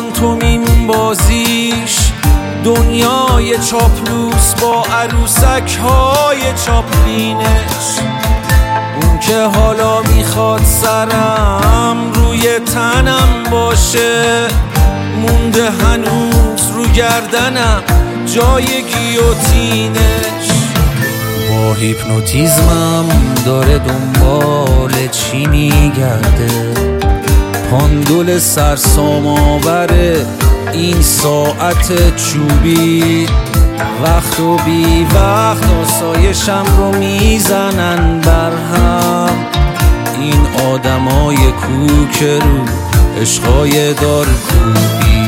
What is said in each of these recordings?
پانتومین بازیش دنیای چاپلوس با عروسک های چاپلینش. اون که حالا میخواد سرم روی تنم باشه، مونده هنوز رو گردنم جای گیوتینش. با هیپنوتیزمم داره دنبال چی میگرده، پاندول سرسام آوره این ساعت چوبی. وقت و بی وقت آسایشم رو میزنن برهم، این آدمای کوک رو عشقای دار کوبی.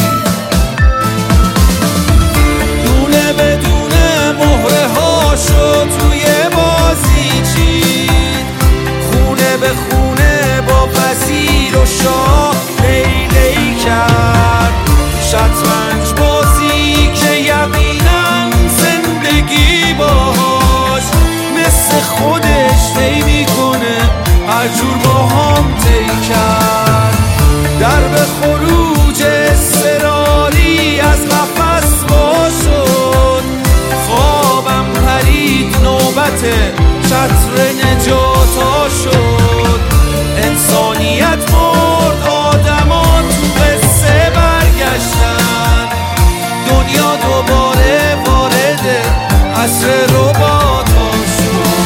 دونه بدونه مهره هاشو توی بازی چید، خونه به خونه با پذیر و شاه لیلی کرد. شطرنج بازی که یقینا زندگی باهاش مثل خودش طی میکنه، هر جور با هم طی کرد. در به خروج اضطراری از قفس وا شد، خوابم پرید نوبت چتر نجاتا شد. انسانیت مرد، آدما تو قصه برگشتن، دنیا دوباره وارد عصر رباتا شد.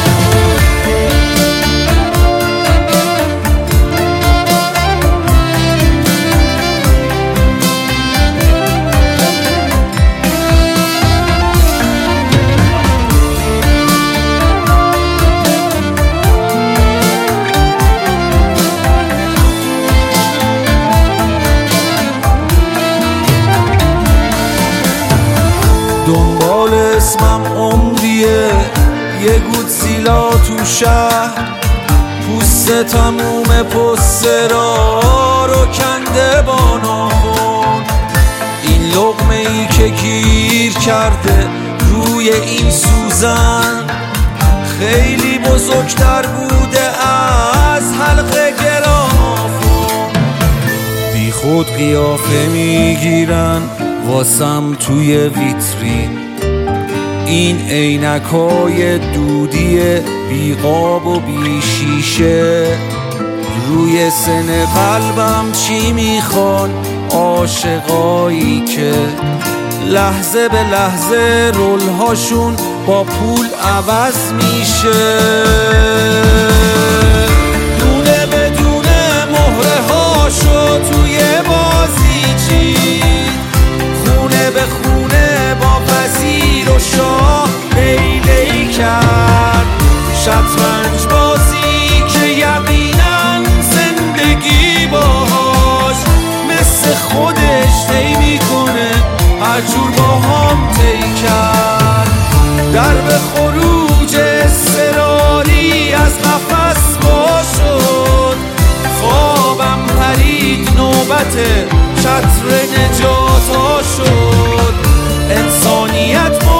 دنبال اسمم عمریه، یه گودزیلا تو شهر، پوست تموم پسترها رو کنده با ناخن. این لقمه ای که گیر کرده روی این سوزن، خیلی بزرگتر بوده از حلقه گرافون. بی خود قیافه میگیرن واسم توی ویترین، این عینکای دودی بی قاب و بی شیشه. روی سن قلبم چی میخوان عاشقایی که لحظه به لحظه رولهاشون با پول عوض میشه. دونه بدونه مهره هاشو توی بازی چید، خونه به خونه با وزیر و شاه لیلی کرد. شطرنج بازی که یقینا زندگی باهاش مثل خودش طی میکنه، هر جور با هم طی کرد. در به خروج اضطراری از قفس وا شد، خوابم پرید نوبت چتر نجاتا شد. انسانیت